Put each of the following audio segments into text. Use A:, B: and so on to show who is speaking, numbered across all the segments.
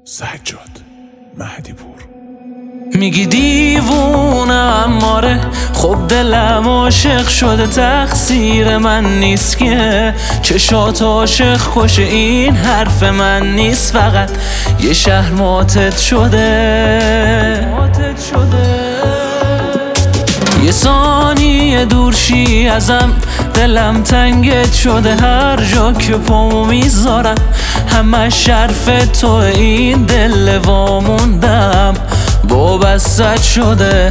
A: سجاد مهدی‌پور.
B: میگی دیوونم آره، خب دلم عاشق شده، تقصیر من نیست که چشات عاشق کشه، این حرف من نیست، فقط یه شهر ماتت شده. یه ثانیه دورشی ازم، دلم تنگت شده، هر جا که پامو میذارم همه شرف تو، این دل واموندم وابستت شده.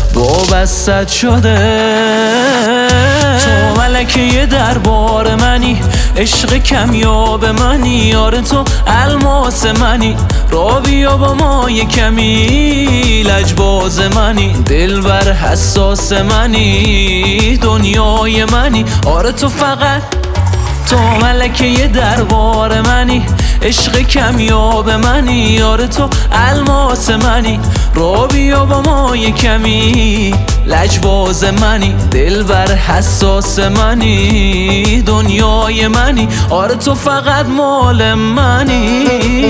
B: تو ملکه دربار منی، عشق کمیاب منی، آره تو الماس منی، را بیا با ما یه کمی لجباز منی، دلبر حساس منی، دنیای منی، آره تو فقط تو ملکه دربار منی، عشق کمیاب منی، آره تو الماس منی، را بیا با ما یه کمی لجباز منی، دلبر حساس منی، دنیای منی، آره تو فقط مال منی.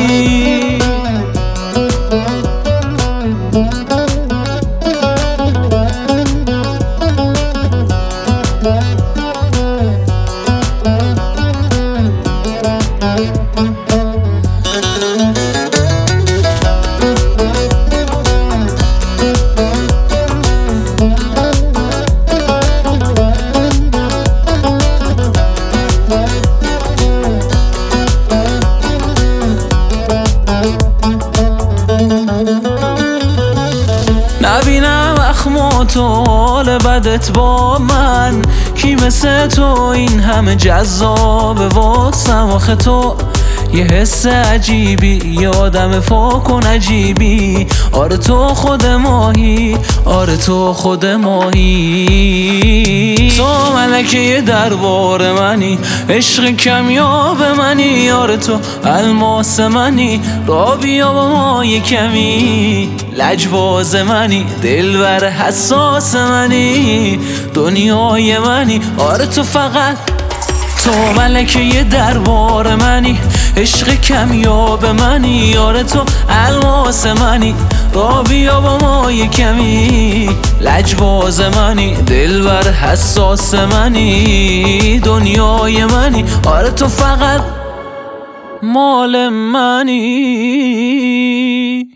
B: نبینم اخمات و حال بدت با من، کی مثل تو این همه جذاب واسم، آخه تو یه حس عجیبی، یه آدم پاک و نجیبی، آره تو خود ماهی، آره تو خود ماهی، تو ملکه دربار منی، عشق کمیاب منی، آره تو الماس منی، را بیا با ما یه کمی لجباز منی، دلبر حساس منی، دنیای منی، آره تو فقط تو ملکه دربار منی، عشق کمیاب منی، آره تو الماس منی، را بیا با ما یه کمی لجباز منی، دلبر حساس منی، دنیای منی، آره تو فقط مال منی.